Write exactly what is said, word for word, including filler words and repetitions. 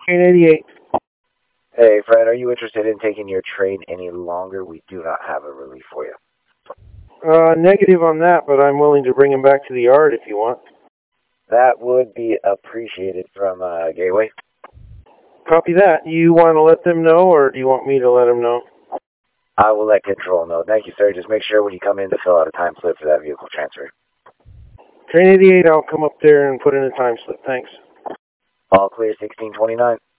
Train eighty-eight. Hey, Fred, are you interested in taking your train any longer? We do not have a relief for you. Uh, negative on that, but I'm willing to bring him back to the yard if you want. That would be appreciated from uh, Gateway. Copy that. You want to let them know, or do you want me to let them know? I will let Control know. Thank you, sir. Just make sure when you come in to fill out a time slip for that vehicle transfer. Train eighty-eight, I'll come up there and put in a time slip. Thanks. All clear, sixteen twenty-nine.